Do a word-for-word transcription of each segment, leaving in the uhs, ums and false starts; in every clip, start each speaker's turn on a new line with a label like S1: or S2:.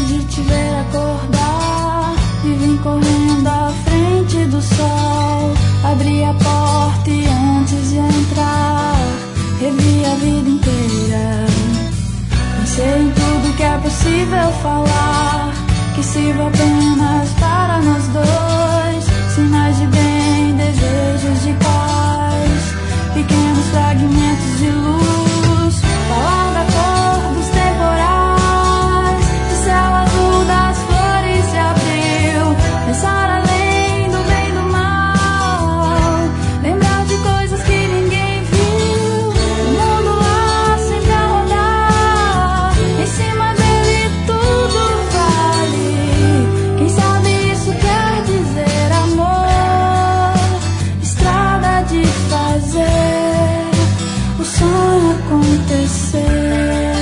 S1: de te ver acordar e vim correndo à frente do sol. Abri a porta e antes de entrar revi a vida inteira. Pensei em tudo que é possível falar, que sirva apenas para nós dois. Sinais de bem, desejos de paz, pequenos fragmentos de luz. Falar da cor dos temporais, do céu azul das flores se abriu. Pensar além do bem e do mal, lembrar de coisas que ninguém viu. O mundo lá sempre a rodar, em cima dele tudo vale. Quem sabe isso quer dizer amor, estrada de fazer o sonho acontecer.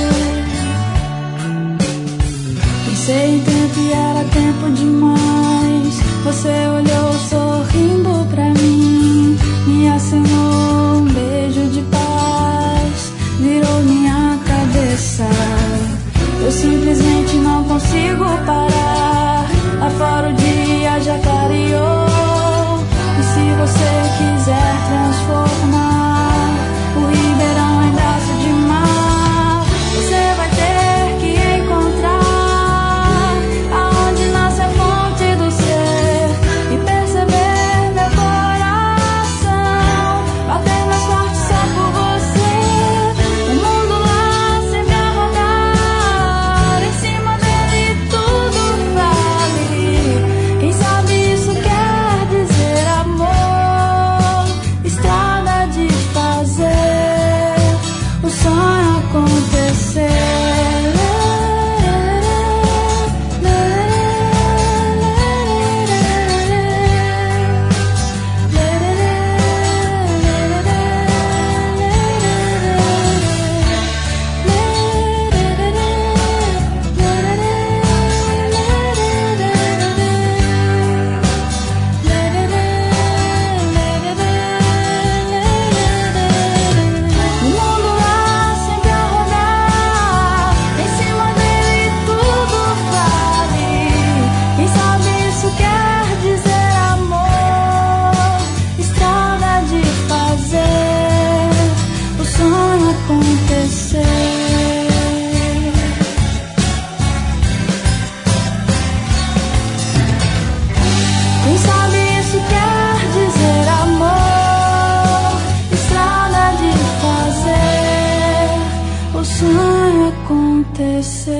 S1: Pensei em tempo e era tempo demais. Você olhou sorrindo pra mim, me acenou um beijo de paz, virou minha cabeça. Eu simplesmente não consigo parar. Lá fora o dia já clareou, e se você quiser transformar o Ribeirão em braço de mar, você vai ter que encontrar aonde nasce a fonte do ser e perceber meu coração bater mais forte só por você. O mundo lá sempre a rodar, em cima dele tudo vale. Quem sabe isso quer dizer amor, estrada de fazer o sonho acontecer. O mundo lá sempre a rodar, em cima dele tudo vale. Quem sabe isso quer dizer amor, estrada de fazer o sonho acontecer. Quem sabe isso quer dizer amor, estrada de fazer o sonho acontecer.